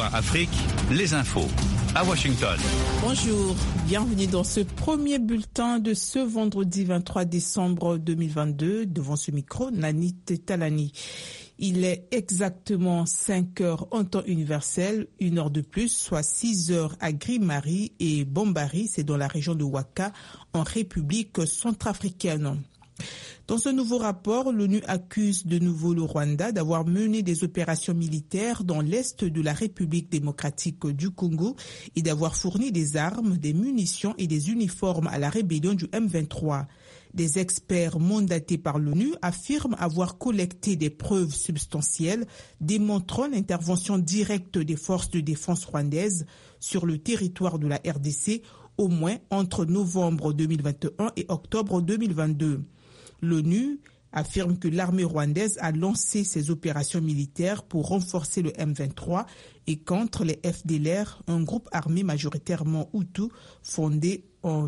VOA Afrique, les infos à Washington. Bonjour, bienvenue dans ce premier bulletin de ce vendredi 23 décembre 2022. Devant ce micro, Nanit Talani. Il est exactement 5 heures en temps universel, 1 heure de plus, soit 6 heures à Grimari et Bombari, c'est dans la région de Ouaka, en République centrafricaine. Dans un nouveau rapport, l'ONU accuse de nouveau le Rwanda d'avoir mené des opérations militaires dans l'est de la République démocratique du Congo et d'avoir fourni des armes, des munitions et des uniformes à la rébellion du M23. Des experts mandatés par l'ONU affirment avoir collecté des preuves substantielles démontrant l'intervention directe des forces de défense rwandaises sur le territoire de la RDC au moins entre novembre 2021 et octobre 2022. L'ONU affirme que l'armée rwandaise a lancé ses opérations militaires pour renforcer le M23 et contre les FDLR, un groupe armé majoritairement Hutu fondé en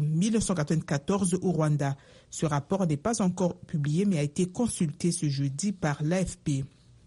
1994 au Rwanda. Ce rapport n'est pas encore publié mais a été consulté ce jeudi par l'AFP.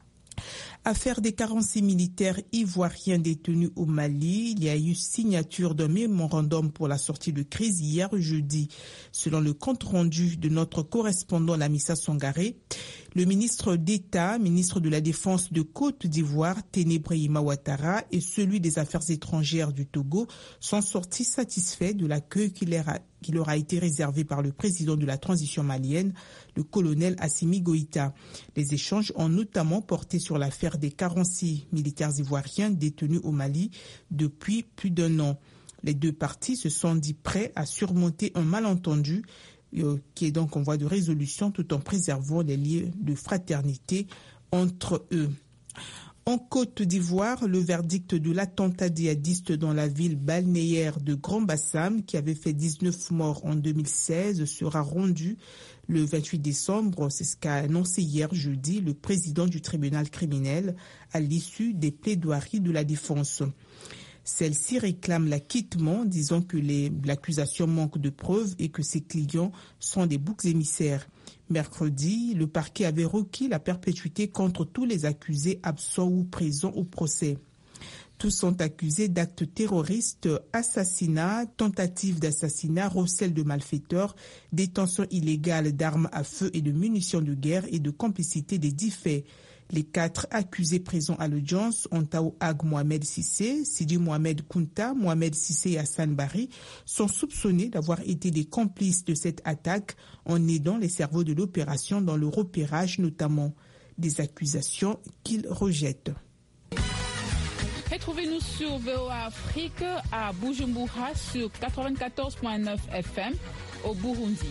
Affaire des 46 militaires ivoiriens détenus au Mali, il y a eu signature d'un mémorandum pour la sortie de crise hier jeudi. Selon le compte rendu de notre correspondant Lamissa Sangaré, le ministre d'État, ministre de la Défense de Côte d'Ivoire, Ténébrahima Ouattara, et celui des Affaires étrangères du Togo sont sortis satisfaits de l'accueil qui leur a été réservé par le président de la transition malienne, le colonel Assimi Goïta. Les échanges ont notamment porté sur l'affaire des 46 militaires ivoiriens détenus au Mali depuis plus d'1 an. Les deux parties se sont dit prêts à surmonter un malentendu qui est donc en voie de résolution tout en préservant les liens de fraternité entre eux. En Côte d'Ivoire, le verdict de l'attentat djihadiste dans la ville balnéaire de Grand-Bassam, qui avait fait 19 morts en 2016, sera rendu le 28 décembre. C'est ce qu'a annoncé hier jeudi le président du tribunal criminel à l'issue des plaidoiries de la défense. Celle-ci réclame l'acquittement, disant que l'accusation manque de preuves et que ses clients sont des boucs émissaires. Mercredi, le parquet avait requis la perpétuité contre tous les accusés absents ou présents au procès. Tous sont accusés d'actes terroristes, assassinat, tentative d'assassinat, recel de malfaiteurs, détention illégale d'armes à feu et de munitions de guerre et de complicité des 10 faits. Les 4 accusés présents à l'audience, Ontao Ag Mohamed Sissé, Sidi Mohamed Kounta, Mohamed Sissé et Hassan Bari, sont soupçonnés d'avoir été des complices de cette attaque en aidant les cerveaux de l'opération dans le repérage notamment. Des accusations qu'ils rejettent. Retrouvez-nous sur VOA Afrique à Bujumbura sur 94.9 FM au Burundi.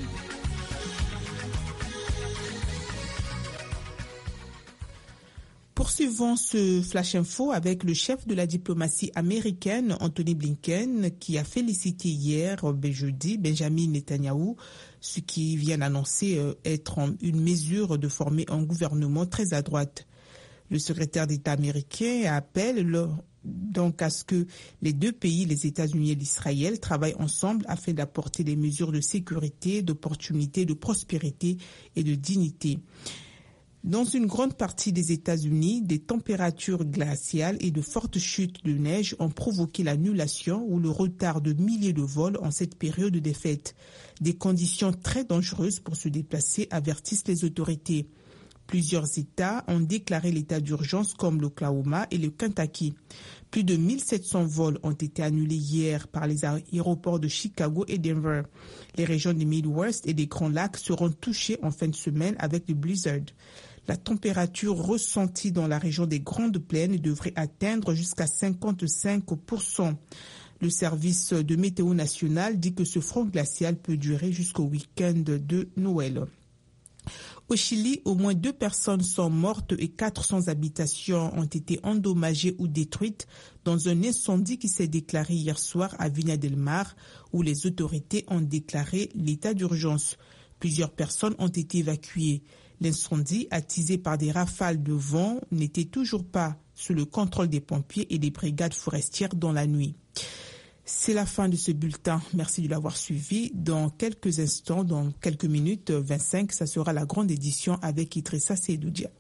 Poursuivons ce Flash Info avec le chef de la diplomatie américaine, Anthony Blinken, qui a félicité hier, jeudi, Benjamin Netanyahou, ce qui vient d'annoncer être une mesure de former un gouvernement très à droite. Le secrétaire d'État américain appelle donc à ce que les deux pays, les États-Unis et l'Israël, travaillent ensemble afin d'apporter des mesures de sécurité, d'opportunité, de prospérité et de dignité. Dans une grande partie des États-Unis, des températures glaciales et de fortes chutes de neige ont provoqué l'annulation ou le retard de milliers de vols en cette période des fêtes. Des conditions très dangereuses pour se déplacer, avertissent les autorités. Plusieurs États ont déclaré l'état d'urgence comme l'Oklahoma et le Kentucky. Plus de 1700 vols ont été annulés hier par les aéroports de Chicago et Denver. Les régions du Midwest et des Grands Lacs seront touchées en fin de semaine avec le blizzard. La température ressentie dans la région des Grandes Plaines devrait atteindre jusqu'à 55%. Le service de météo national dit que ce front glacial peut durer jusqu'au week-end de Noël. Au Chili, au moins 2 personnes sont mortes et 400 habitations ont été endommagées ou détruites dans un incendie qui s'est déclaré hier soir à Viña del Mar, où les autorités ont déclaré l'état d'urgence. Plusieurs personnes ont été évacuées. L'incendie, attisé par des rafales de vent, n'était toujours pas sous le contrôle des pompiers et des brigades forestières dans la nuit. C'est la fin de ce bulletin. Merci de l'avoir suivi. Dans quelques instants, dans quelques minutes, 25, ça sera la grande édition avec Idrissa Seydoudia.